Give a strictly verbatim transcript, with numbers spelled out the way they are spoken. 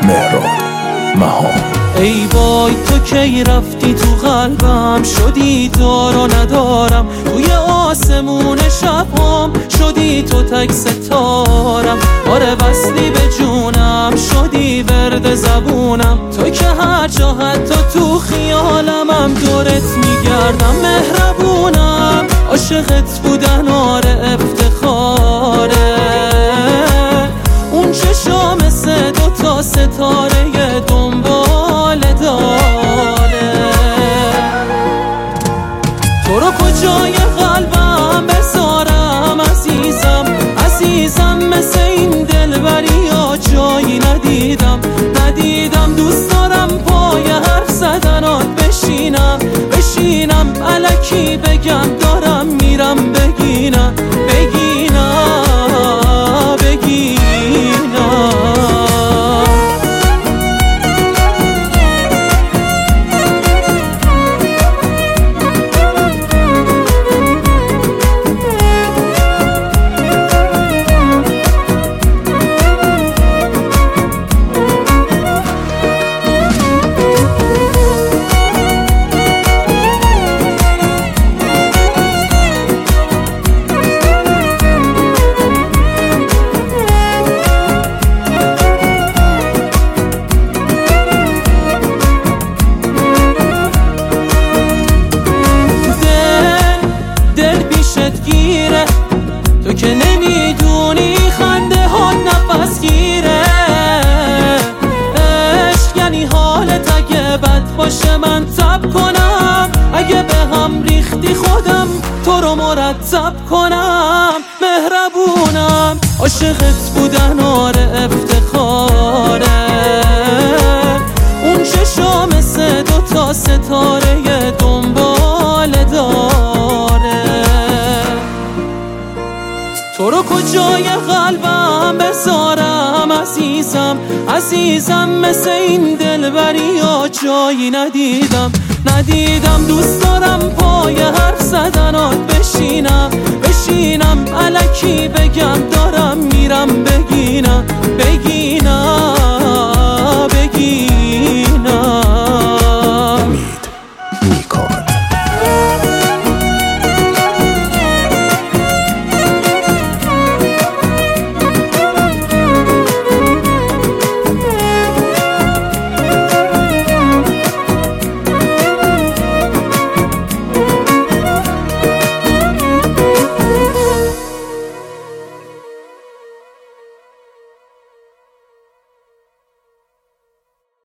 مهران مهان. ای وای تو کی رفتی تو قلبم، شدی دار و ندارم، توی آسمون شبام شدی تو تک ستارم. آره وصلی به جونم، شدی ورد زبونم، تو که هر جا حتی تو خیالمم دورت میگردم. مهربونم عاشقت بودن آره افتخاره، اون چشام مثل دوتا ستاره دنبال داره. تو رو کجای قلبم بذارم عزیزم، عزیزم مثل این دلبری ها جایی ندیدم ندیدم. دوست دارم پای حرف زدنات بشینم بشینم، الکی بگم دارم میرم بگینم بگینم بگینم. تو که نمیدونی خنده ها نفس گیره، عشق یعنی حالت اگه بد باشه من تب کنم، اگه به هم ریختی خودم تو رو مرتب کنم. مهربونم عاشقت بودن آره افتخاره، اون چشا مثل دوتا ستاره دنبال داره. تو رو کجای قلبم بذارم عزیزم، عزیزم مثل این دلبری ها جایی ندیدم ندیدم. دوست دارم پای حرف زدنات بشینم بشینم، الکی بگم دارم میرم.